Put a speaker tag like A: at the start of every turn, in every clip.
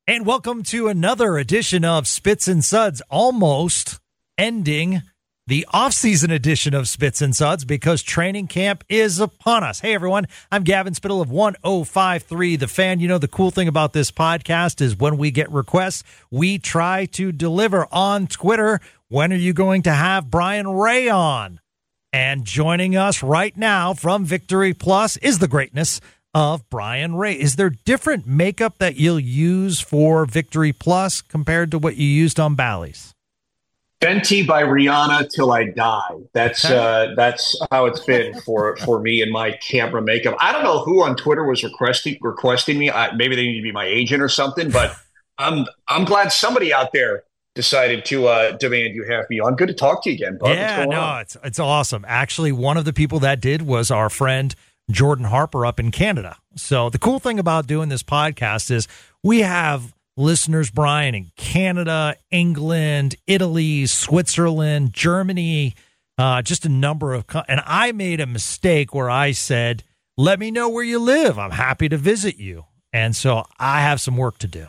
A: And welcome to another edition of Spits and Suds, almost ending the off-season edition of Spits and Suds because training camp is upon us. Hey, everyone, I'm Gavin Spittle of 105.3 The Fan. You know, the cool thing about this podcast is when we get requests, we try to deliver on Twitter. When are you going to have Brian Ray on? And joining us right now from Victory Plus is the greatness of Brian Ray. Is there different makeup that you'll use for Victory Plus compared to what you used on Bally's?
B: Fenty by Rihanna till I die. That's how it's been for me and my camera makeup. I don't know who on Twitter was requesting me. Maybe they need to be my agent or something. But I'm glad somebody out there decided to demand you have me on. Good to talk to you again, bud.
A: Yeah, no, it's awesome. Actually, one of the people that did was our friend Jordan Harper up in Canada. So the cool thing about doing this podcast is we have listeners, Brian, in Canada, England, Italy, Switzerland, Germany, just a number of, and I made a mistake where I said, let me know where you live. I'm happy to visit you. And so I have some work to do.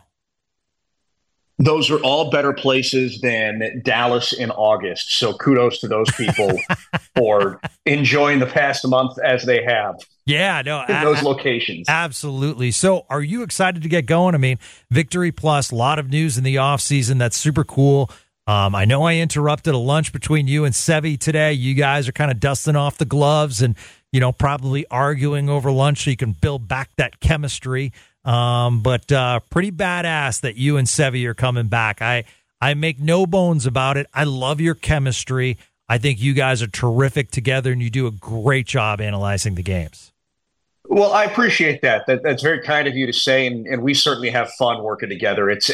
B: Those are all better places than Dallas in August. So kudos to those people for enjoying the past month as they have.
A: Yeah, no,
B: in those locations.
A: Absolutely. So are you excited to get going? I mean, Victory Plus, a lot of news in the offseason. That's super cool. I know I interrupted a lunch between you and Sevi today. You guys are kind of dusting off the gloves and, you know, probably arguing over lunch so you can build back that chemistry. But pretty badass that you and Sevi are coming back. I make no bones about it. I love your chemistry. I think you guys are terrific together, and you do a great job analyzing the games.
B: Well, I appreciate that. That's very kind of you to say, and we certainly have fun working together. It's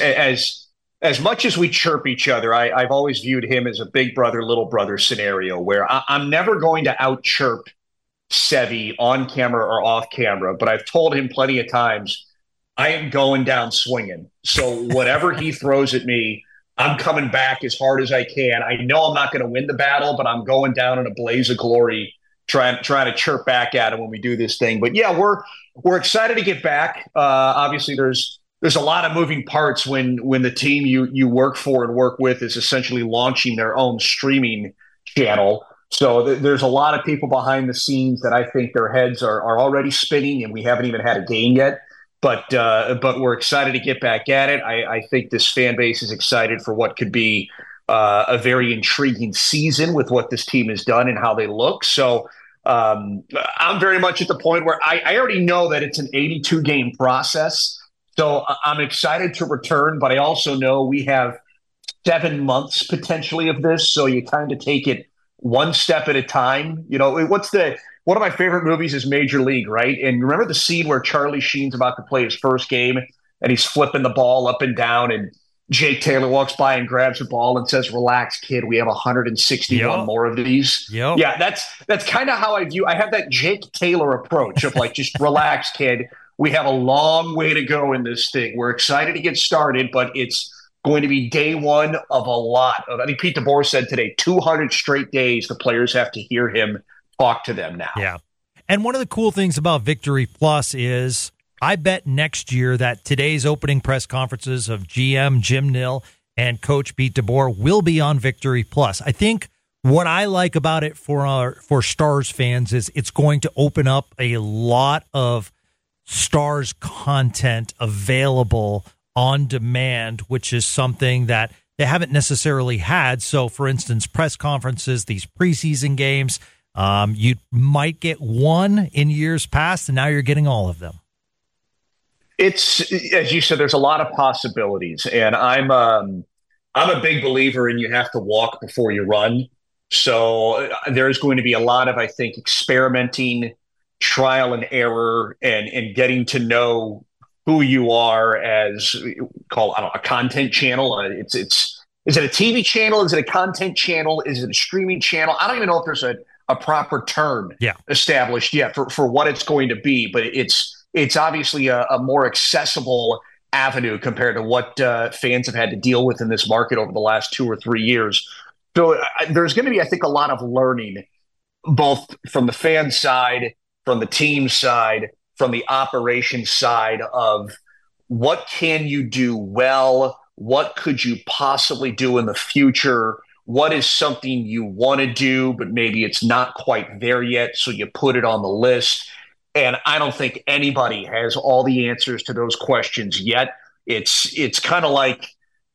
B: as much as we chirp each other, I've always viewed him as a big brother, little brother scenario where I'm never going to out-chirp Sevi on camera or off camera, but I've told him plenty of times, I am going down swinging. So whatever he throws at me, I'm coming back as hard as I can. I know I'm not going to win the battle, but I'm going down in a blaze of glory, trying to chirp back at him when we do this thing. But yeah, we're excited to get back. Obviously, there's a lot of moving parts when the team you work for and work with is essentially launching their own streaming channel. So there's a lot of people behind the scenes that I think their heads are already spinning, and we haven't even had a game yet. But we're excited to get back at it. I think this fan base is excited for what could be a very intriguing season with what this team has done and how they look. So I'm very much at the point where I already know that it's an 82-game process. So I'm excited to return, but I also know we have 7 months potentially of this. So you kind of take it one step at a time. You know, one of my favorite movies is Major League, right? And remember the scene where Charlie Sheen's about to play his first game and he's flipping the ball up and down and Jake Taylor walks by and grabs the ball and says, relax, kid, we have 161 more of these.
A: Yep.
B: Yeah, that's kind of how I have that Jake Taylor approach of like, just relax, kid. We have a long way to go in this thing. We're excited to get started, but it's going to be day one of a lot of, I think Pete DeBoer said today, 200 straight days the players have to hear him talk to them now.
A: Yeah. And one of the cool things about Victory Plus is I bet next year that today's opening press conferences of GM Jim Nill and Coach Pete DeBoer will be on Victory Plus. I think what I like about it for Stars fans is it's going to open up a lot of Stars content available on demand, which is something that they haven't necessarily had. So, for instance, press conferences, these preseason games, you might get one in years past, and now you're getting all of them.
B: It's, as you said, there's a lot of possibilities, and I'm a big believer in you have to walk before you run. So there's going to be a lot of, I think, experimenting, trial and error, and getting to know who you are as a content channel. Is it a TV channel? Is it a content channel? Is it a streaming channel? I don't even know if there's a proper term established yet for what it's going to be, but it's obviously a more accessible avenue compared to what fans have had to deal with in this market over the last 2 or 3 years. So there's going to be, I think, a lot of learning, both from the fan side, from the team side, from the operations side of what can you do well? What could you possibly do in the future? What is something you want to do, but maybe it's not quite there yet, so you put it on the list? And I don't think anybody has all the answers to those questions yet. It's kind of like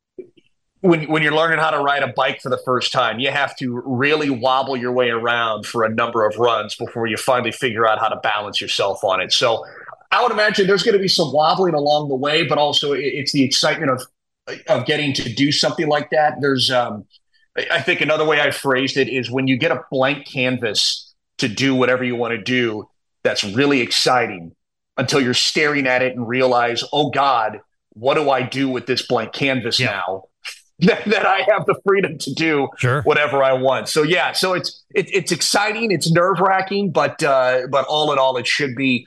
B: when you're learning how to ride a bike for the first time, you have to really wobble your way around for a number of runs before you finally figure out how to balance yourself on it. So I would imagine there's going to be some wobbling along the way, but also it's the excitement of getting to do something like that. There's I think another way I phrased it is when you get a blank canvas to do whatever you want to do, that's really exciting until you're staring at it and realize, oh God, what do I do with this blank canvas now? That I have the freedom to do whatever I want. So so it's exciting, it's nerve-wracking, but all in all, it should be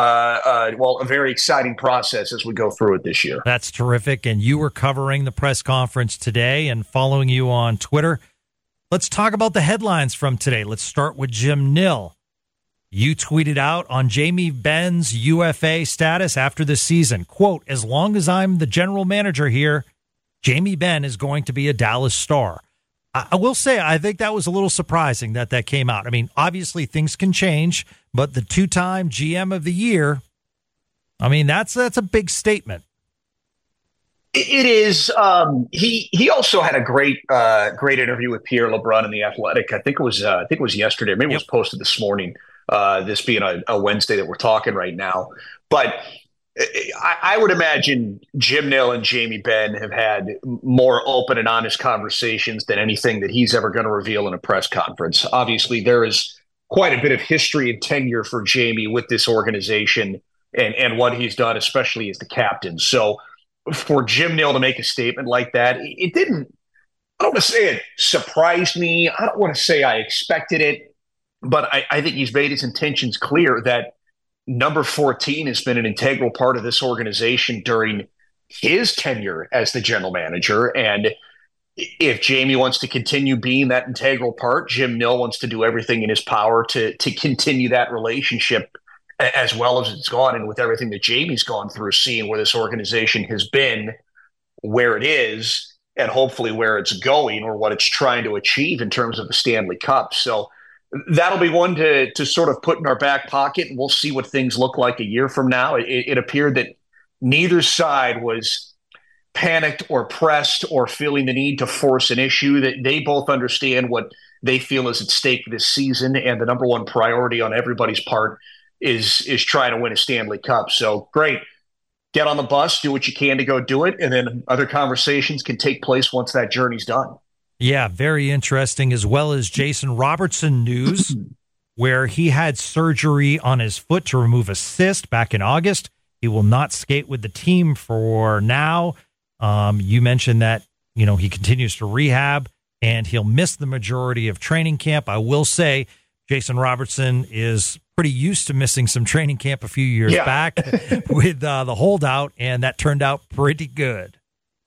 B: a very exciting process as we go through it this year.
A: That's terrific. And you were covering the press conference today and following you on Twitter. Let's talk about the headlines from today. Let's start with Jim Nill. You tweeted out on Jamie Benn's UFA status after the season, quote, "As long as I'm the general manager here, Jamie Benn is going to be a Dallas Star." I will say, I think that was a little surprising that came out. I mean, obviously things can change, but the two-time GM of the year, I mean, that's a big statement.
B: It is. He also had a great interview with Pierre LeBrun in The Athletic. I think it was yesterday. Maybe it was posted this morning. This being a Wednesday that we're talking right now, but I would imagine Jim Nill and Jamie Benn have had more open and honest conversations than anything that he's ever going to reveal in a press conference. Obviously, there is quite a bit of history and tenure for Jamie with this organization and what he's done, especially as the captain. So for Jim Nill to make a statement like that, it didn't, I don't want to say it surprised me. I don't want to say I expected it, but I think he's made his intentions clear that number 14 has been an integral part of this organization during his tenure as the general manager. And if Jamie wants to continue being that integral part, Jim Nill wants to do everything in his power to continue that relationship as well as it's gone. And with everything that Jamie's gone through, seeing where this organization has been, where it is, and hopefully where it's going or what it's trying to achieve in terms of the Stanley Cup. So that'll be one to sort of put in our back pocket, and we'll see what things look like a year from now. It appeared that neither side was panicked or pressed or feeling the need to force an issue. That they both understand what they feel is at stake this season, and the number one priority on everybody's part is trying to win a Stanley Cup. So great. Get on the bus, do what you can to go do it, and then other conversations can take place once that journey's done.
A: Yeah, very interesting, as well as Jason Robertson news, where he had surgery on his foot to remove a cyst back in August. He will not skate with the team for now. You mentioned that, he continues to rehab, and he'll miss the majority of training camp. I will say Jason Robertson is pretty used to missing some training camp a few years back with the holdout, and that turned out pretty good.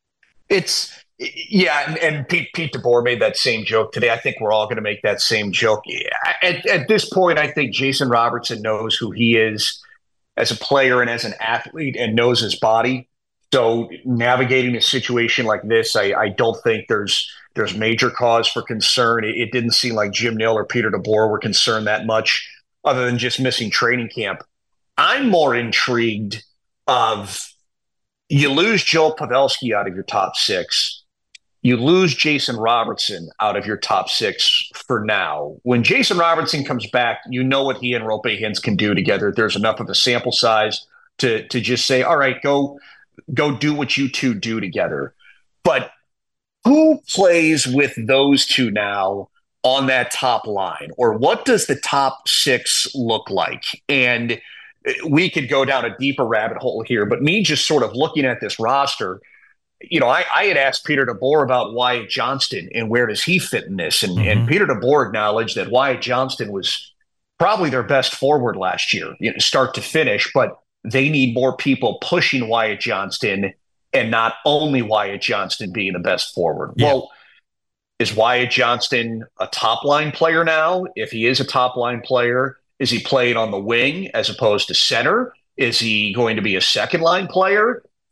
B: And Pete DeBoer made that same joke today. I think we're all going to make that same joke. At this point, I think Jason Robertson knows who he is as a player and as an athlete and knows his body. So navigating a situation like this, I don't think there's major cause for concern. It didn't seem like Jim Nill or Peter DeBoer were concerned that much other than just missing training camp. I'm more intrigued of you lose Joe Pavelski out of your top six. You lose Jason Robertson out of your top six for now. When Jason Robertson comes back, you know what he and Roope Hintz can do together. There's enough of a sample size to just say, all right, go do what you two do together. But who plays with those two now on that top line? Or what does the top six look like? And we could go down a deeper rabbit hole here, but me just sort of looking at this roster, I had asked Peter DeBoer about Wyatt Johnston and where does he fit in this? And Peter DeBoer acknowledged that Wyatt Johnston was probably their best forward last year, start to finish, but they need more people pushing Wyatt Johnston and not only Wyatt Johnston being the best forward. Yeah. Well, is Wyatt Johnston a top-line player now? If he is a top-line player, is he playing on the wing as opposed to center? Is he going to be a second-line player?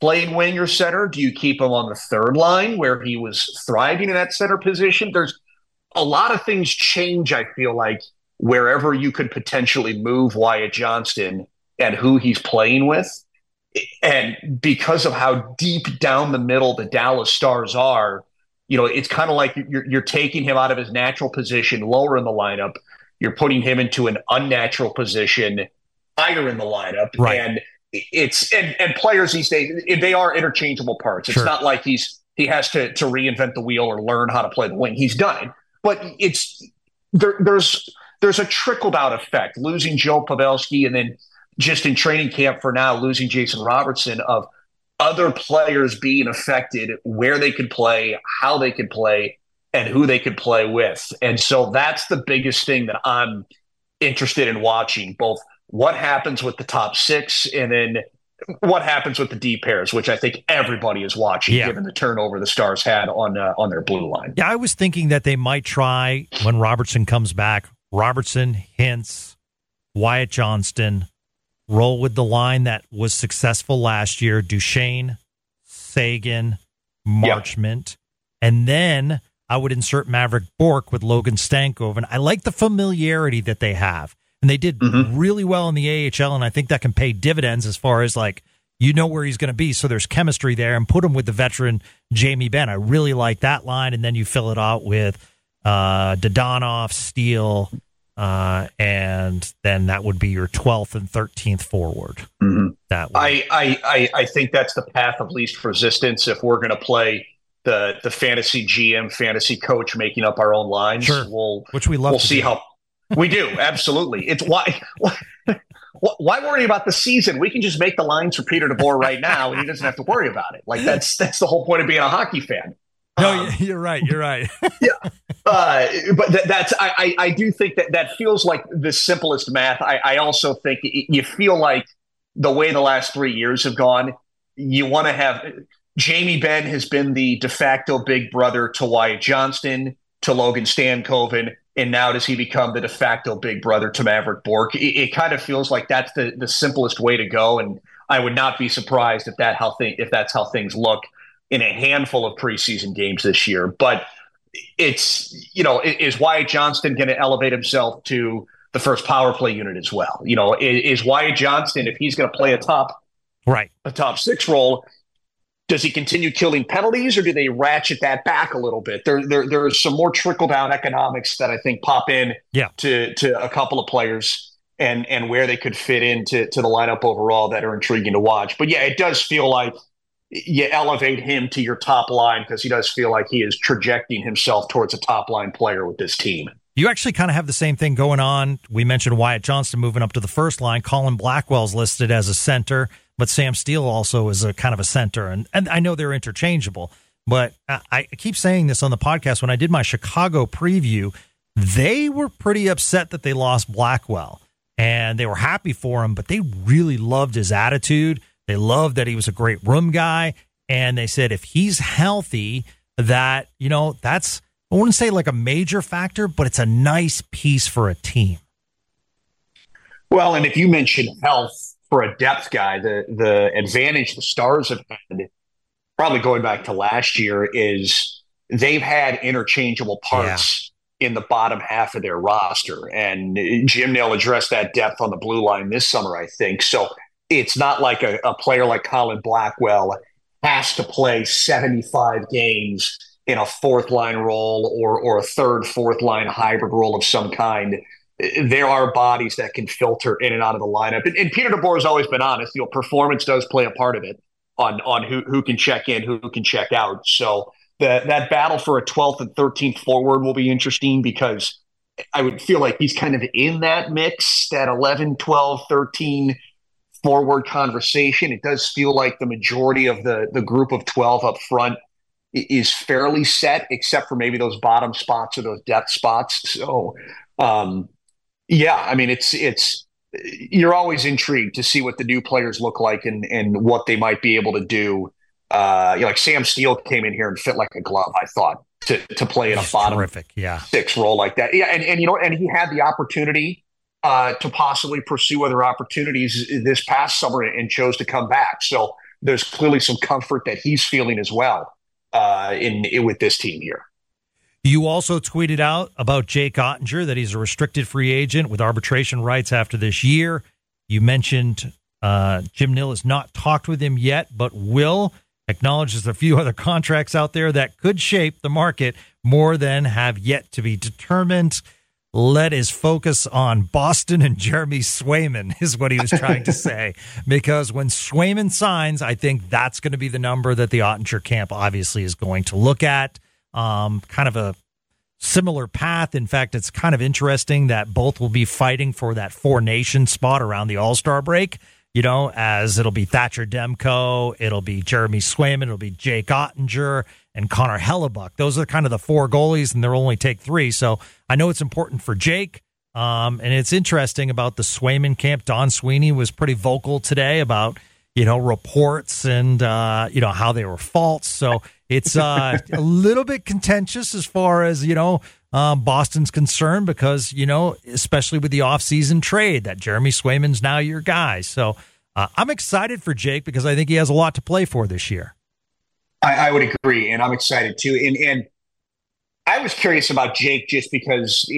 B: playing wing or center? Do you keep him on the third line where he was thriving in that center position? There's a lot of things change, I feel like, wherever you could potentially move Wyatt Johnston and who he's playing with. And because of how deep down the middle the Dallas Stars are, it's kind of like you're taking him out of his natural position lower in the lineup. You're putting him into an unnatural position higher in the lineup.
A: Right.
B: And and players these days, they are interchangeable parts. It's not like he has to reinvent the wheel or learn how to play the wing. He's done it. But there's a trickle-down effect. Losing Joe Pavelski and then just in training camp for now, losing Jason Robertson, of other players being affected, where they could play, how they could play, and who they could play with. And so that's the biggest thing that I'm interested in watching, both what happens with the top six and then what happens with the D pairs, which I think everybody is watching, given the turnover the Stars had on their blue line.
A: Yeah, I was thinking that they might try, when Robertson comes back, Robertson, Hintz, Wyatt Johnston, roll with the line that was successful last year, Duchesne, Sagan, Marchment, and then I would insert Maverick Bourque with Logan Stankoven. I like the familiarity that they have. And they did really well in the AHL, and I think that can pay dividends as far as, like, where he's going to be, so there's chemistry there, and put him with the veteran Jamie Benn. I really like that line, and then you fill it out with Dadonov, Steele, and then that would be your 12th and 13th forward. That way.
B: I think that's the path of least resistance if we're going to play the fantasy GM, fantasy coach making up our own lines.
A: Sure. Which we love.
B: We'll see how. We do, absolutely. It's why worry about the season? We can just make the lines for Peter DeBoer right now, and he doesn't have to worry about it. Like that's the whole point of being a hockey fan.
A: No, you're right.
B: Yeah, but that's I do think that feels like the simplest math. I also think you feel like the way the last 3 years have gone, you want to have Jamie Benn has been the de facto big brother to Wyatt Johnston, to Logan Stankoven. And now does he become the de facto big brother to Maverick Bourque? It kind of feels like that's the simplest way to go, and I would not be surprised if that's how things look in a handful of preseason games this year. But it's is Wyatt Johnston going to elevate himself to the first power play unit as well? Is Wyatt Johnston, if he's going to play a top six role, does he continue killing penalties, or do they ratchet that back a little bit? There's some more trickle-down economics that I think pop in to a couple of players and where they could fit into the lineup overall that are intriguing to watch. But, yeah, it does feel like you elevate him to your top line because he does feel like he is trajecting himself towards a top-line player with this team.
A: You actually kind of have the same thing going on. We mentioned Wyatt Johnston moving up to the first line. Colin Blackwell's listed as a center. But Sam Steele also is a kind of a center, and I know they're interchangeable. But I keep saying this on the podcast. When I did my Chicago preview, they were pretty upset that they lost Blackwell, and they were happy for him, but they really loved his attitude. They loved that he was a great room guy, and they said if he's healthy, that, that's, I wouldn't say like a major factor, but it's a nice piece for a team.
B: Well, and if you mention health, for a depth guy, the advantage the Stars have had, probably going back to last year, is they've had interchangeable parts in the bottom half of their roster. And Jim Nill addressed that depth on the blue line this summer, I think. So it's not like a player like Colin Blackwell has to play 75 games in a fourth line role or a third, fourth line hybrid role of some kind. There are bodies that can filter in and out of the lineup. And Peter DeBoer has always been honest. Performance does play a part of it on who can check in, who can check out. So that battle for a 12th and 13th forward will be interesting because I would feel like he's kind of in that mix, that 11, 12, 13 forward conversation. It does feel like the majority of the group of 12 up front is fairly set, except for maybe those bottom spots or those depth spots. So, yeah, I mean, it's you're always intrigued to see what the new players look like and what they might be able to do. Like Sam Steele came in here and fit like a glove, I thought, to play in a bottom six role like that. Yeah, and he had the opportunity to possibly pursue other opportunities this past summer and chose to come back. So there's clearly some comfort that he's feeling as well with this team here.
A: You also tweeted out about Jake Ottinger, that he's a restricted free agent with arbitration rights after this year. You mentioned Jim Nill has not talked with him yet, but will acknowledge there's a few other contracts out there that could shape the market more than have yet to be determined. Let his focus on Boston and Jeremy Swayman is what he was trying to say. Because when Swayman signs, I think that's going to be the number that the Ottinger camp obviously is going to look at. Kind of a similar path. In fact, it's kind of interesting that both will be fighting for that Four Nations spot around the All-Star break, as it'll be Thatcher Demko, it'll be Jeremy Swayman, it'll be Jake Ottinger, and Connor Hellebuck. Those are kind of the four goalies, and they'll only take three. So I know it's important for Jake, and it's interesting about the Swayman camp. Don Sweeney was pretty vocal today about, reports and, how they were false. So it's a little bit contentious as far as, Boston's concerned because, especially with the offseason trade, that Jeremy Swayman's now your guy. So I'm excited for Jake because I think he has a lot to play for this year.
B: I would agree, and I'm excited too. And I was curious about Jake just because,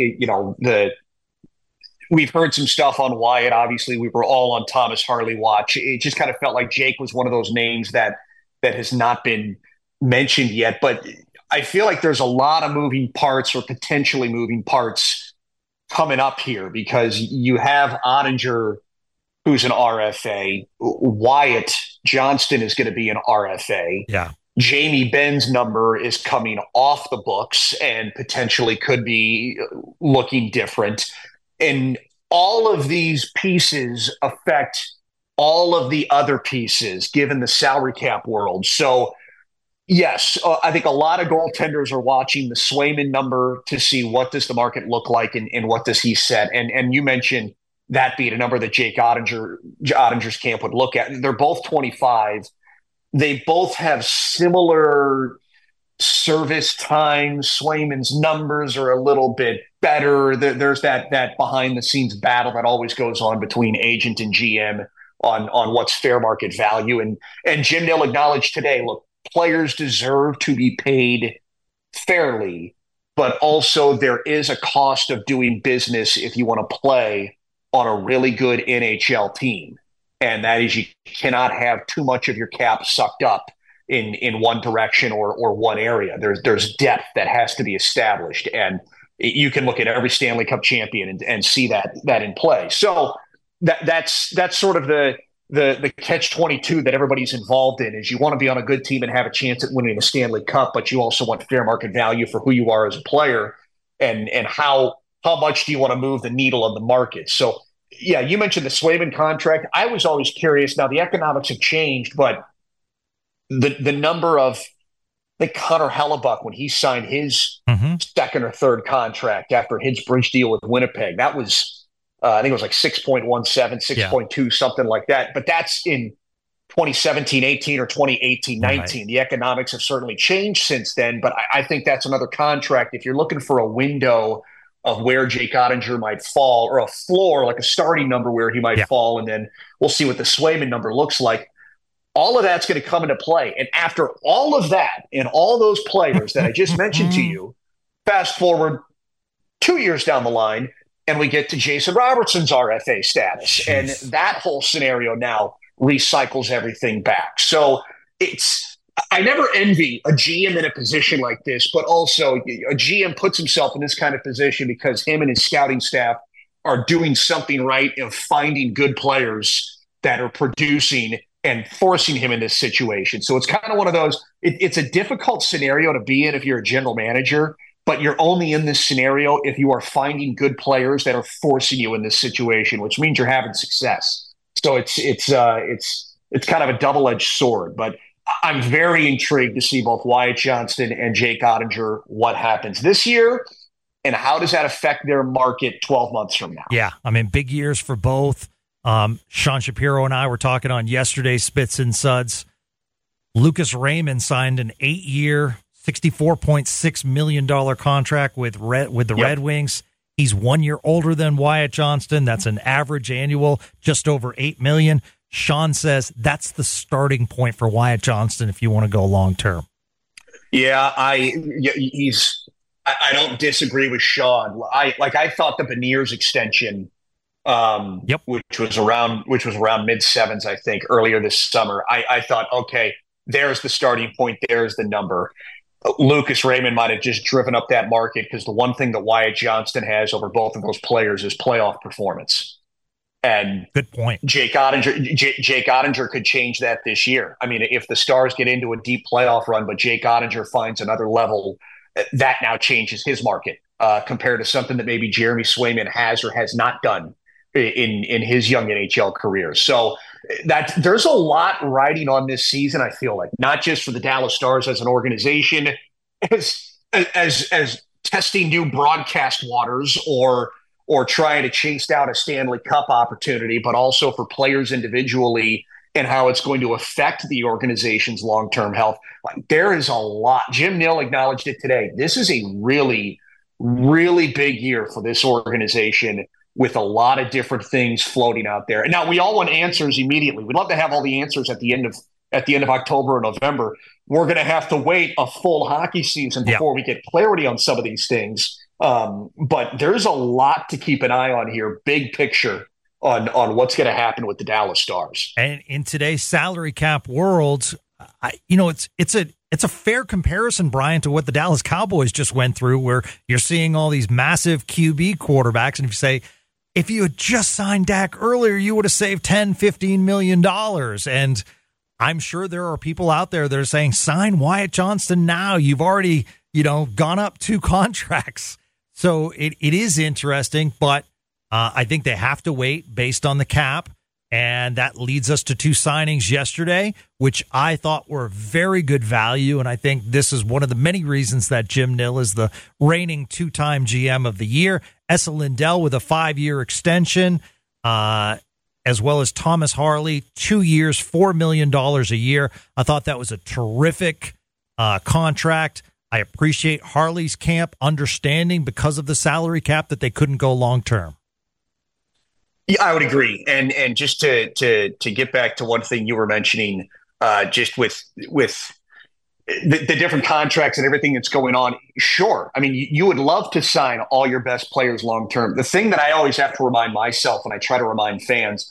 B: we've heard some stuff on Wyatt. Obviously, we were all on Thomas Harley watch. It just kind of felt like Jake was one of those names that has not been mentioned yet. But I feel like there's a lot of moving parts or potentially moving parts coming up here because you have Ottinger, who's an RFA. Wyatt Johnston is going to be an RFA.
A: Yeah.
B: Jamie Benn's number is coming off the books and potentially could be looking different. And all of these pieces affect all of the other pieces given the salary cap world. So, yes, I think a lot of goaltenders are watching the Swayman number to see what does the market look like and what does he set. And you mentioned that being a number that Jake Ottinger's camp would look at. They're both 25. They both have similar service time. Swayman's numbers are a little bit better. There's that behind the scenes battle that always goes on between agent and GM on what's fair market value. And Jim Nill acknowledged today, look, players deserve to be paid fairly, but also there is a cost of doing business if you want to play on a really good NHL team. And that is you cannot have too much of your cap sucked up in one direction or one area. There's depth that has to be established. And you can look at every Stanley Cup champion and see that in play. So that's sort of the catch-22 that everybody's involved in is you want to be on a good team and have a chance at winning a Stanley Cup, but you also want fair market value for who you are as a player and how much do you want to move the needle of the market. So, yeah, you mentioned the Swayman contract. I was always curious. Now, the economics have changed, but the number of Connor Hellebuck, when he signed his second or third contract after his bridge deal with Winnipeg, that was, I think it was like 6.17, 6.2, something like that. But that's in 2017-18 or 2018-19. Right. The economics have certainly changed since then, but I think that's another contract. If you're looking for a window of where Jake Ottinger might fall or a floor, like a starting number where he might fall, and then we'll see what the Swayman number looks like. All of that's going to come into play. And after all of that and all those players that I just mentioned to you, fast forward 2 years down the line, and we get to Jason Robertson's RFA status. Jeez. And that whole scenario now recycles everything back. So I never envy a GM in a position like this, but also a GM puts himself in this kind of position because him and his scouting staff are doing something right of finding good players that are producing and forcing him in this situation. So it's kind of one of those, it's a difficult scenario to be in if you're a general manager, but you're only in this scenario if you are finding good players that are forcing you in this situation, which means you're having success. So it's kind of a double-edged sword, but I'm very intrigued to see both Wyatt Johnston and Jake Ottinger, what happens this year, and how does that affect their market 12 months from now?
A: Yeah, I mean, big years for both. Sean Shapiro and I were talking on yesterday's Spits and Suds. Lucas Raymond signed an 8-year, $64.6 million contract with the Red Wings. He's 1 year older than Wyatt Johnston. That's an average annual, just over $8 million. Sean says that's the starting point for Wyatt Johnston if you want to go long term.
B: Yeah, I don't disagree with Sean. I thought the Beniers extension, which was around mid sevens, I think, earlier this summer. I thought, okay, there's the starting point, there's the number. Lucas Raymond might have just driven up that market because the one thing that Wyatt Johnston has over both of those players is playoff performance. And
A: good point.
B: Jake Ottinger could change that this year. I mean, if the Stars get into a deep playoff run, but Jake Ottinger finds another level, that now changes his market compared to something that maybe Jeremy Swayman has or has not done in his young NHL career. So that there's a lot riding on this season, I feel like, not just for the Dallas Stars as an organization, as testing new broadcast waters or trying to chase down a Stanley Cup opportunity, but also for players individually and how it's going to affect the organization's long-term health. There is a lot. Jim Nill acknowledged it today. This is a really, really big year for this organization with a lot of different things floating out there. And now we all want answers immediately. We'd love to have all the answers at the end of October or November. We're going to have to wait a full hockey season before we get clarity on some of these things. But there's a lot to keep an eye on here, big picture on what's going to happen with the Dallas Stars.
A: And in today's salary cap world, it's a fair comparison, Brian, to what the Dallas Cowboys just went through, where you're seeing all these massive QB quarterbacks. And if you say, if you had just signed Dak earlier, you would have saved $10-15 million. And I'm sure there are people out there that are saying, sign Wyatt Johnston now. You've already, gone up 2 contracts. So it is interesting, but I think they have to wait based on the cap. And that leads us to 2 signings yesterday, which I thought were very good value. And I think this is one of the many reasons that Jim Nill is the reigning 2-time GM of the year. Esa Lindell with a 5-year extension, as well as Thomas Harley, 2 years, $4 million a year. I thought that was a terrific contract. I appreciate Harley's camp understanding because of the salary cap that they couldn't go long term.
B: Yeah, I would agree. And just to get back to one thing you were mentioning, just with the different contracts and everything that's going on. Sure. I mean, you would love to sign all your best players long term. The thing that I always have to remind myself, and I try to remind fans,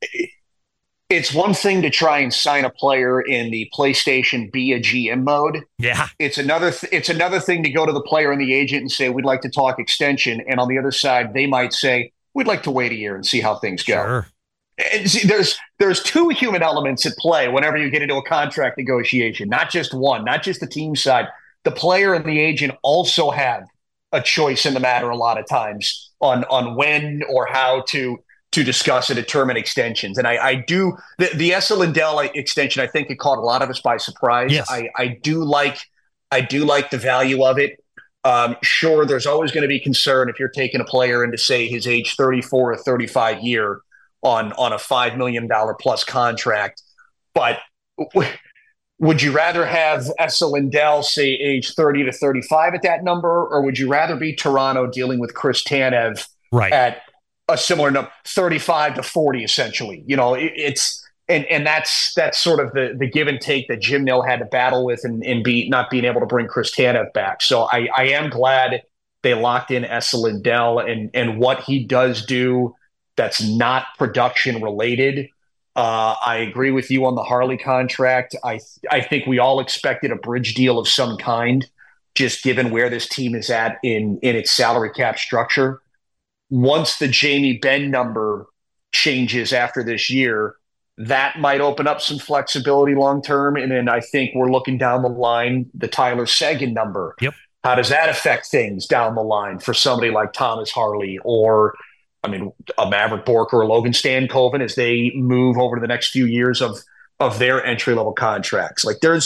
B: it's one thing to try and sign a player in the PlayStation be a GM mode.
A: Yeah.
B: It's another thing to go to the player and the agent and say, we'd like to talk extension. And on the other side, they might say, we'd like to wait a year and see how things go.
A: Sure.
B: And see, there's 2 human elements at play whenever you get into a contract negotiation, not just one, not just the team side. The player and the agent also have a choice in the matter a lot of times on when or how to discuss and determine extensions. And I do the Esa Lindell extension, I think it caught a lot of us by surprise.
A: Yes.
B: I do like the value of it. Sure, there's always going to be concern if you're taking a player into, say, his age 34 or 35 year on a $5 million plus contract. But would you rather have Esa Lindell, say, age 30 to 35 at that number, or would you rather be Toronto dealing with Chris Tanev at a similar number, 35 to 40, essentially? That's sort of the give and take that Jim Nill had to battle with and not being able to bring Chris Tanev back. So I am glad they locked in Esa Lindell and what he does do that's not production related. I agree with you on the Harley contract. I think we all expected a bridge deal of some kind, just given where this team is at in its salary cap structure. Once the Jamie Benn number changes after this year, that might open up some flexibility long term. And then I think we're looking down the line, the Tyler Seguin number.
A: Yep.
B: How does that affect things down the line for somebody like Thomas Harley or, a Maverick Bourque or a Logan Stankoven as they move over the next few years of their entry-level contracts?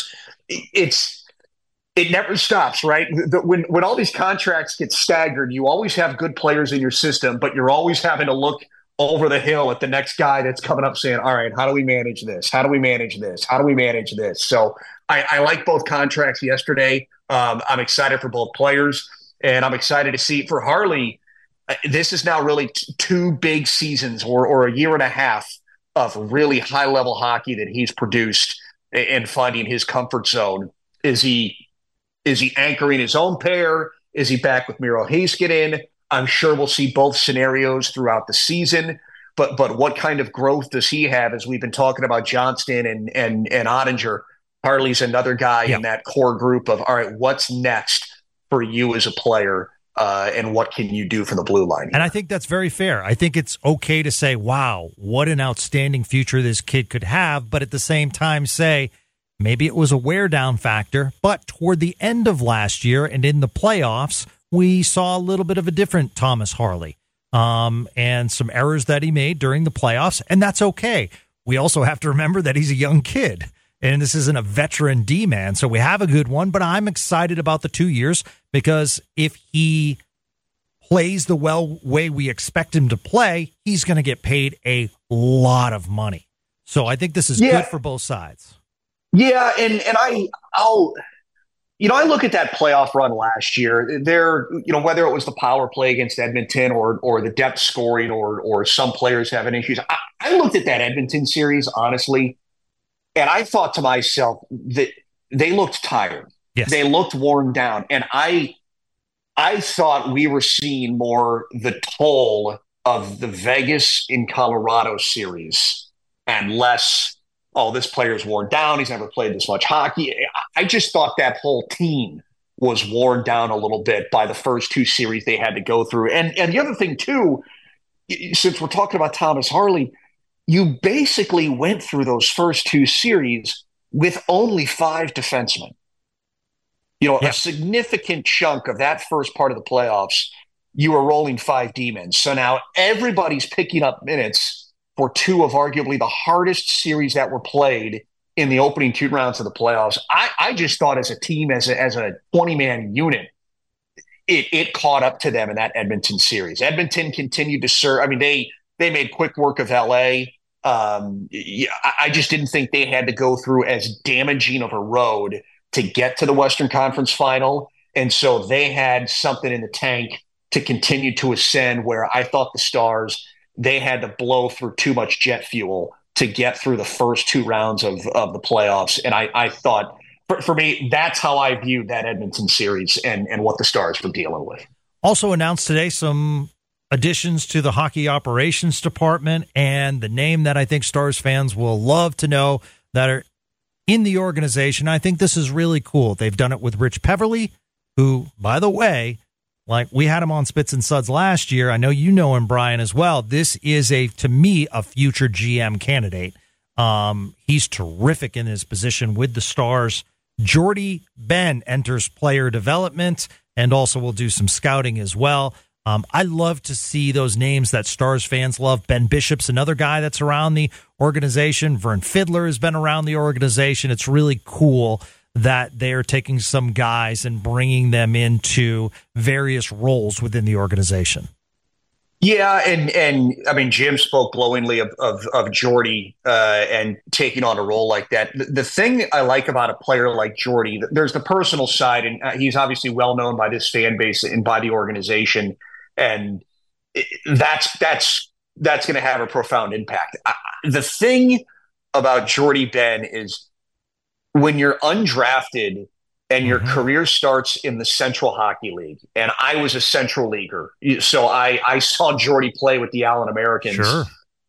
B: It never stops, right? When all these contracts get staggered, you always have good players in your system, but you're always having to look over the hill at the next guy that's coming up saying, all right, how do we manage this? How do we manage this? How do we manage this? So I like both contracts yesterday. I'm excited for both players, and I'm excited to see for Harley. This is now really 2 big seasons or a year and a half of really high level hockey that he's produced and finding his comfort zone. Is he anchoring his own pair? Is he back with Miro Heiskanen? I'm sure we'll see both scenarios throughout the season. But what kind of growth does he have? As we've been talking about Johnston and Ottinger, Harley's another guy in that core group of, all right, what's next for you as a player? And what can you do for the blue line here?
A: And I think that's very fair. I think it's okay to say, wow, what an outstanding future this kid could have, but at the same time say, maybe it was a wear-down factor, but toward the end of last year and in the playoffs, we saw a little bit of a different Thomas Harley and some errors that he made during the playoffs, and that's okay. We also have to remember that he's a young kid, and this isn't a veteran D-man, so we have a good one, but I'm excited about the 2 years because if he plays the way we expect him to play, he's going to get paid a lot of money. So I think this is good for both sides.
B: Yeah, and I look at that playoff run last year. There, whether it was the power play against Edmonton or the depth scoring or some players having issues. I looked at that Edmonton series honestly, and I thought to myself that they looked tired.
A: Yes.
B: They looked worn down, and I thought we were seeing more the toll of the Vegas in Colorado series and less, oh, this player's worn down. He's never played this much hockey. I just thought that whole team was worn down a little bit by the first two series they had to go through. And the other thing, too, since we're talking about Thomas Harley, you basically went through those first two series with only 5 defensemen. A significant chunk of that first part of the playoffs, you were rolling 5 D-men. So now everybody's picking up minutes for 2 of arguably the hardest series that were played in the opening 2 rounds of the playoffs. I just thought as a team, as a 20-man unit, it caught up to them in that Edmonton series. Edmonton continued to serve. I mean, they made quick work of LA. I just didn't think they had to go through as damaging of a road to get to the Western Conference Final. And so they had something in the tank to continue to ascend, where I thought the Stars, they had to blow through too much jet fuel to get through the first 2 rounds of the playoffs. And I thought, for me, that's how I viewed that Edmonton series and what the Stars were dealing with.
A: Also announced today some additions to the hockey operations department, and the name that I think Stars fans will love to know that are in the organization. I think this is really cool. They've done it with Rich Peverly, who, by the way, like we had him on Spits and Suds last year. I know you know him, Brian, as well. This is, to me, a future GM candidate. He's terrific in his position with the Stars. Jordie Benn enters player development and also will do some scouting as well. I love to see those names that Stars fans love. Ben Bishop's another guy that's around the organization. Vern Fiddler has been around the organization. It's really cool that they're taking some guys and bringing them into various roles within the organization.
B: Yeah, and I mean, Jim spoke glowingly of Jordie and taking on a role like that. The thing I like about a player like Jordie, there's the personal side, and he's obviously well known by this fan base and by the organization, and that's going to have a profound impact. The thing about Jordie Benn is when you're undrafted and your career starts in the Central Hockey League, and I was a Central Leaguer, so I saw Jordie play with the Allen Americans.
A: Sure.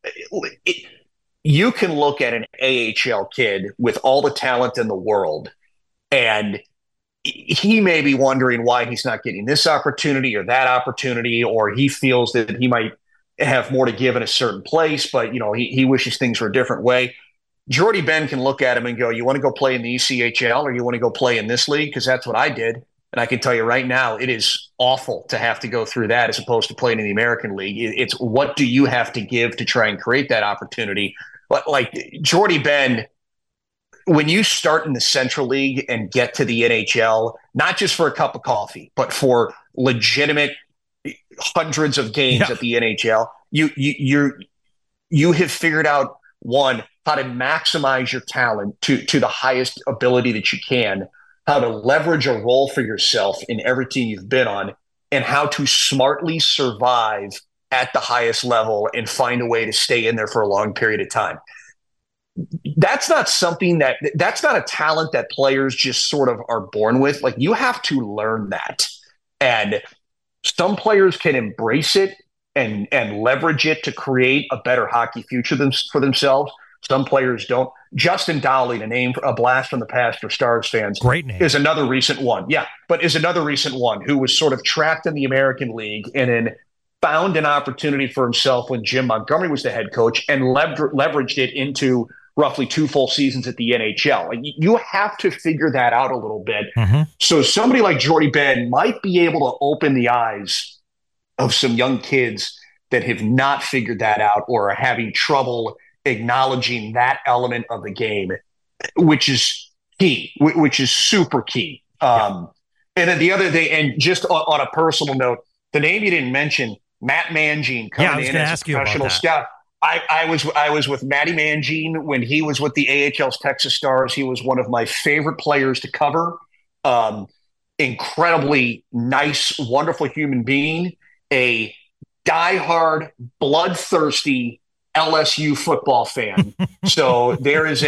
B: You can look at an AHL kid with all the talent in the world, and he may be wondering why he's not getting this opportunity or that opportunity, or he feels that he might have more to give in a certain place, but he wishes things were a different way. Jordie Benn can look at him and go, you want to go play in the ECHL or you want to go play in this league? Because that's what I did. And I can tell you right now, it is awful to have to go through that as opposed to playing in the American League. It's what do you have to give to try and create that opportunity? But like Jordie Benn, when you start in the Central League and get to the NHL, not just for a cup of coffee, but for legitimate hundreds of games at the NHL, you have figured out, one, how to maximize your talent to the highest ability that you can, how to leverage a role for yourself in every team you've been on, and how to smartly survive at the highest level and find a way to stay in there for a long period of time. That's not that's not a talent that players just sort of are born with. Like, you have to learn that. And some players can embrace it and leverage it to create a better hockey future for themselves. Some players don't. Justin Dowling, a name, a blast from the past for Stars fans.
A: Great name.
B: Is another recent one. Yeah, but is another recent one who was sort of trapped in the American League and then found an opportunity for himself when Jim Montgomery was the head coach and leveraged it into roughly 2 full seasons at the NHL. Like, you have to figure that out a little bit.
A: Mm-hmm.
B: So somebody like Jordie Benn might be able to open the eyes of some young kids that have not figured that out or are having trouble acknowledging that element of the game, which is key, which is super key. And then the other thing, and just on a personal note, the name you didn't mention, Matt Mangine, coming in as a professional scout. I was with Matty Mangine when he was with the AHL's Texas Stars. He was one of my favorite players to cover. Incredibly nice, wonderful human being, a diehard, bloodthirsty LSU football fan. So there is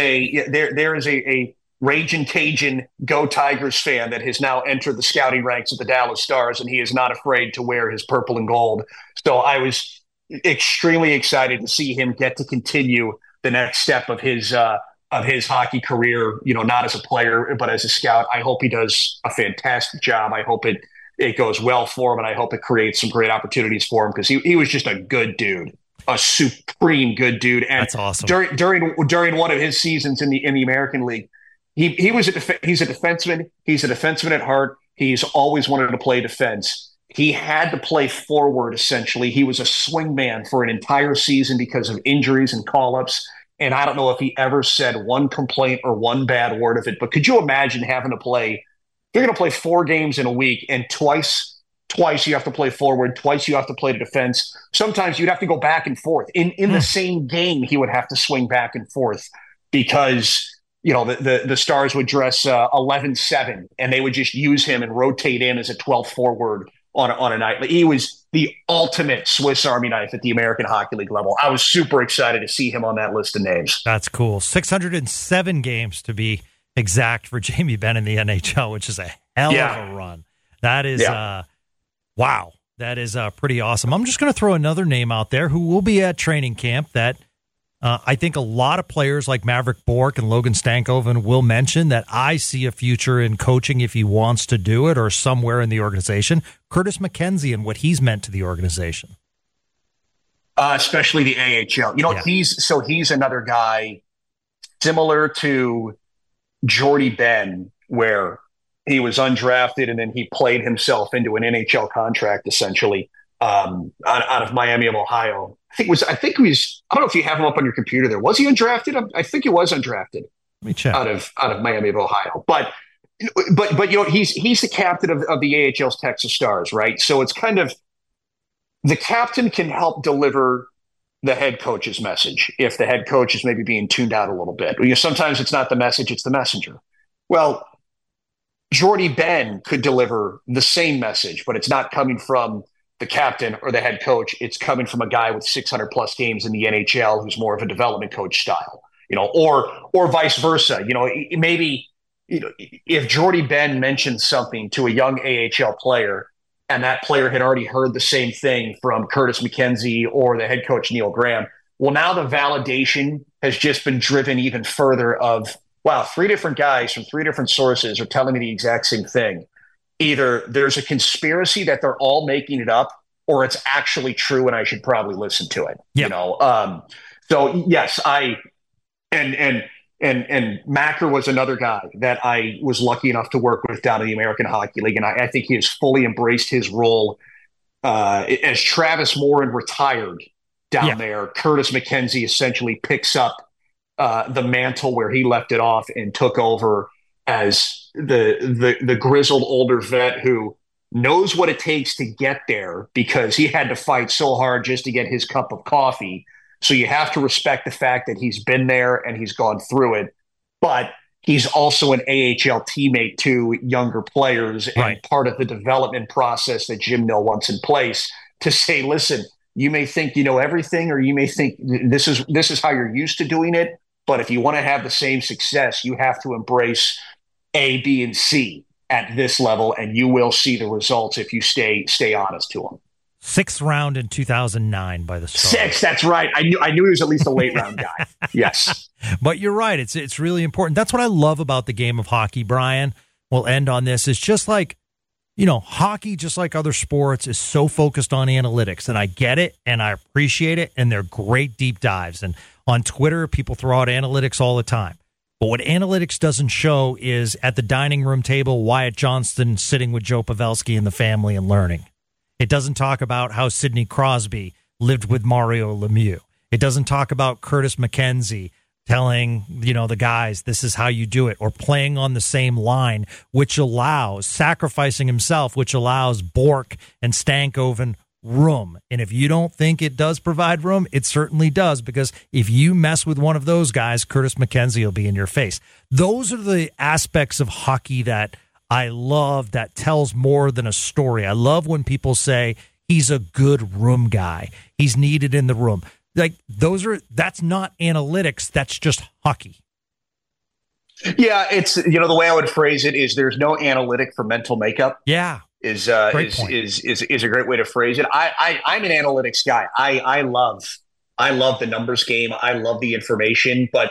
B: a Ragin' Cajun Go Tigers fan that has now entered the scouting ranks of the Dallas Stars, and he is not afraid to wear his purple and gold. So I was extremely excited to see him get to continue the next step of his hockey career, not as a player, but as a scout. I hope he does a fantastic job. I hope it goes well for him, and I hope it creates some great opportunities for him, because he was just a good dude, a supreme good dude. And
A: that's awesome.
B: During one of his seasons in the American League, he's a defenseman. He's a defenseman at heart. He's always wanted to play defense. He had to play forward, essentially. He was a swingman for an entire season because of injuries and call-ups. And I don't know if he ever said one complaint or one bad word of it. But could you imagine having to play – you're going to play 4 games in a week, and twice you have to play forward, twice you have to play to defense. Sometimes you'd have to go back and forth. In the same game, he would have to swing back and forth because – the Stars would dress 11-7, and they would just use him and rotate him as a 12th forward on a night. He was the ultimate Swiss Army knife at the American Hockey League level. I was super excited to see him on that list of names.
A: That's cool. 607 games to be exact for Jamie Benn in the NHL, which is a hell of a run. That is, wow. That is pretty awesome. I'm just going to throw another name out there who will be at training camp that I think a lot of players like Maverick Bourque and Logan Stankoven will mention that I see a future in coaching if he wants to do it or somewhere in the organization. Curtis McKenzie and what he's meant to the organization.
B: Especially the AHL. He's another guy similar to Jordie Benn, where he was undrafted and then he played himself into an NHL contract, essentially, out of Miami of Ohio. I think he was. I don't know if you have him up on your computer there. Was he undrafted? I think he was undrafted.
A: Let me check.
B: Out of Miami of Ohio. But he's the captain of the AHL's Texas Stars, right? So it's kind of the captain can help deliver the head coach's message if the head coach is maybe being tuned out a little bit. Sometimes it's not the message, it's the messenger. Well, Jordie Benn could deliver the same message, but it's not coming from the captain or the head coach. It's coming from a guy with 600 plus games in the NHL who's more of a development coach style, or vice versa. Maybe if Jordie Benn mentioned something to a young AHL player and that player had already heard the same thing from Curtis McKenzie or the head coach Neil Graham, well, now the validation has just been driven even further of, wow, 3 different guys from 3 different sources are telling me the exact same thing. Either there's a conspiracy that they're all making it up, or it's actually true and I should probably listen to it.
A: Yeah.
B: So yes, and Macker was another guy that I was lucky enough to work with down in the American Hockey League. And I think he has fully embraced his role as Travis Morin retired down there. Curtis McKenzie essentially picks up the mantle where he left it off and took over as the grizzled older vet who knows what it takes to get there because he had to fight so hard just to get his cup of coffee. So you have to respect the fact that he's been there and he's gone through it, but he's also an AHL teammate to younger players and part of the development process that Jim Nill wants in place to say, listen, You may think you know everything, or you may think this is how you're used to doing it. But if you want to have the same success, you have to embrace A, B, and C at this level, and you will see the results if you stay honest to them.
A: 6th round in 2009 by the Stars.
B: 6, that's right. I knew he was at least a late round guy. Yes.
A: But you're right. It's really important. That's what I love about the game of hockey, Brian. We'll end on this. It's just like, hockey, just like other sports, is so focused on analytics. And I get it, and I appreciate it, and they're great deep dives. And on Twitter, people throw out analytics all the time. But what analytics doesn't show is at the dining room table, Wyatt Johnston sitting with Joe Pavelski and the family and learning. It doesn't talk about how Sidney Crosby lived with Mario Lemieux. It doesn't talk about Curtis McKenzie telling, the guys, this is how you do it, or playing on the same line, which allows, sacrificing himself, which allows Bork and Stankoven room. And if you don't think it does provide room, it certainly does, because if you mess with one of those guys, Curtis McKenzie will be in your face. Those are the aspects of hockey that I love, that tells more than a story. I love when people say he's a good room guy. He's needed in the room. Like that's not analytics. That's just hockey.
B: Yeah. It's, the way I would phrase it is there's no analytic for mental makeup.
A: Yeah.
B: Is a great way to phrase it. I'm an analytics guy. I love the numbers game. I love the information, but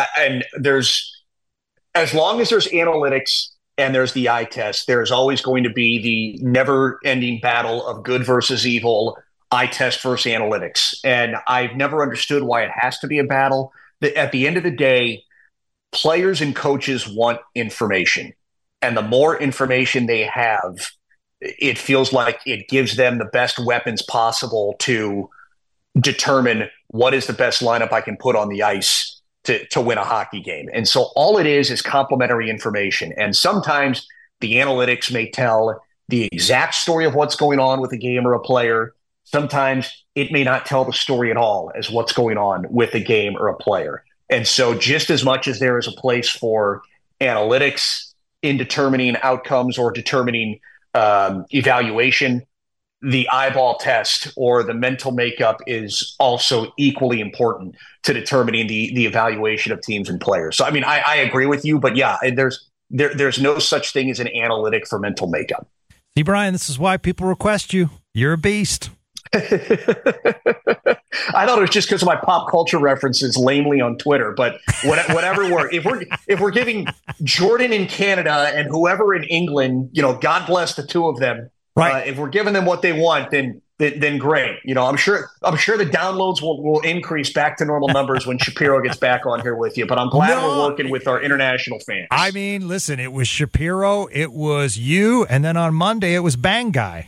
B: as long as there's analytics and there's the eye test, there's always going to be the never-ending battle of good versus evil, eye test versus analytics. And I've never understood why it has to be a battle. At the end of the day, players and coaches want information. And the more information they have, it feels like it gives them the best weapons possible to determine what is the best lineup I can put on the ice to win a hockey game. And so all it is complementary information. And sometimes the analytics may tell the exact story of what's going on with a game or a player. Sometimes it may not tell the story at all as what's going on with a game or a player. And so just as much as there is a place for analytics in determining outcomes or determining evaluation, the eyeball test or the mental makeup is also equally important to determining the evaluation of teams and players. So, I mean, I agree with you, but yeah, there's no such thing as an analytic for mental makeup.
A: See, Brian, this is why people request you. You're a beast.
B: I thought it was just because of my pop culture references lamely on Twitter, but whatever if we're giving Jordan in Canada and whoever in England, God bless the two of them. Right. If we're giving them what they want, then great. I'm sure the downloads will increase back to normal numbers when Shapiro gets back on here with you. But I'm glad we're working with our international fans.
A: I mean, listen, it was Shapiro, it was you, and then on Monday it was Bang Guy,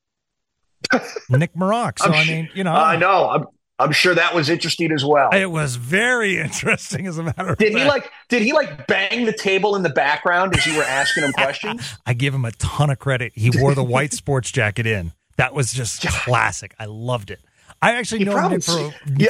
A: Nick Maroc. So
B: I know. I'm sure that was interesting as well.
A: It was very interesting, as a matter of fact.
B: Did he bang the table in the background as you were asking him questions?
A: I give him a ton of credit. He wore the white sports jacket in. That was just classic. I loved it. I actually know him for years.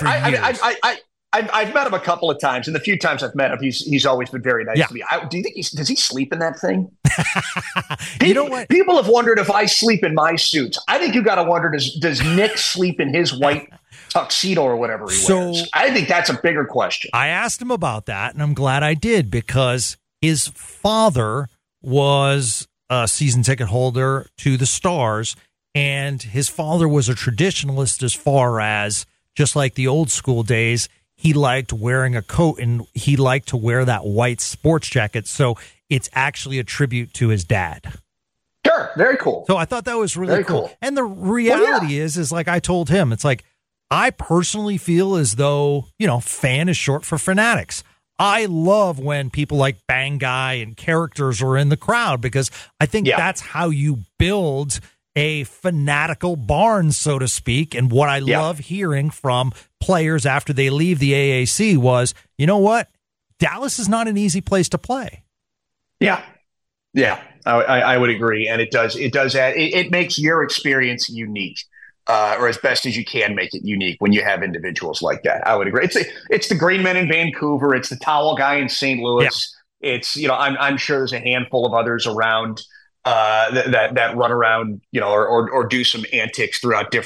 B: I've met him a couple of times, and the few times I've met him, he's always been very nice to me. Do you think does he sleep in that thing?
A: You know what?
B: People have wondered if I sleep in my suits. I think you got to wonder, does Nick sleep in his white tuxedo or whatever he wears? I think that's a bigger question.
A: I asked him about that, and I'm glad I did, because his father was a season ticket holder to the Stars, and his father was a traditionalist as far as, just like the old school days, he liked wearing a coat and he liked to wear that white sports jacket. So it's actually a tribute to his dad.
B: Sure. Very cool.
A: So I thought that was really cool. And the reality is like I told him, it's like, I personally feel as though, fan is short for fanatics. I love when people like Bang Guy and characters are in the crowd, because I think that's how you build a fanatical barn, so to speak. And what I love hearing from players after they leave the AAC was, you know what? Dallas is not an easy place to play.
B: Yeah. Yeah, I would agree. And it does add, it makes your experience unique. Or as best as you can make it unique when you have individuals like that. I would agree. It's the Green Men in Vancouver. It's the Towel Guy in St. Louis. Yeah. It's, I'm sure there's a handful of others around that run around, or do some antics throughout different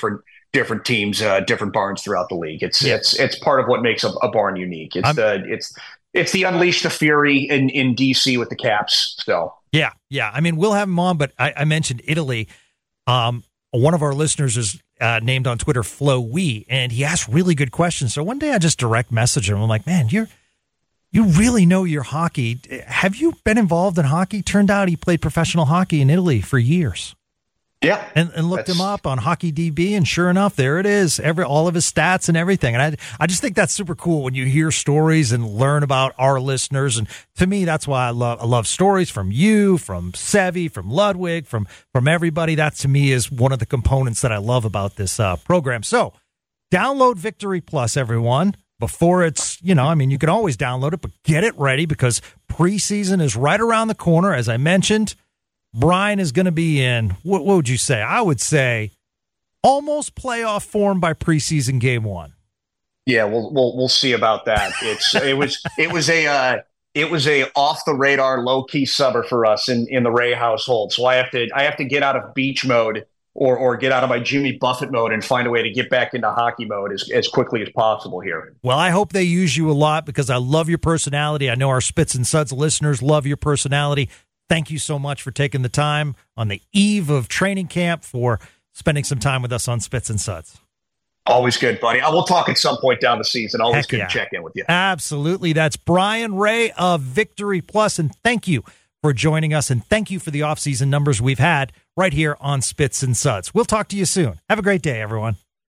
B: different teams, different barns throughout the league. It's part of what makes a barn unique. It's the Unleash the Fury in DC with the Caps. So
A: yeah. I mean, we'll have him on, but I mentioned Italy. One of our listeners is named on Twitter Flo Wee, and he asked really good questions. So one day I just direct messaged him. I'm like, man, you really know your hockey. Have you been involved in hockey? Turned out he played professional hockey in Italy for years.
B: Yeah,
A: and looked him up on HockeyDB, and sure enough, there it is. All of his stats and everything. And I just think that's super cool when you hear stories and learn about our listeners. And to me, that's why I love stories from you, from Sevy, from Ludwig, from everybody. That to me is one of the components that I love about this program. So download Victory Plus, everyone. Before it's, you can always download it, but get it ready because preseason is right around the corner. As I mentioned, Brian is going to be in, what would you say? I would say almost playoff form by preseason game one.
B: Yeah, we'll see about that. It was a off the radar, low key summer for us in the Ray household. So I have to get out of beach mode or get out of my Jimmy Buffett mode and find a way to get back into hockey mode as quickly as possible here.
A: Well, I hope they use you a lot because I love your personality. I know our Spits and Suds listeners love your personality. Thank you so much for taking the time on the eve of training camp for spending some time with us on Spits and Suds.
B: Always good, buddy. I will talk at some point down the season. Always good to check in with you.
A: Absolutely. That's Brian Ray of Victory Plus, and thank you for joining us, and thank you for the offseason numbers we've had right here on Spits and Suds. We'll talk to you soon. Have a great day, everyone.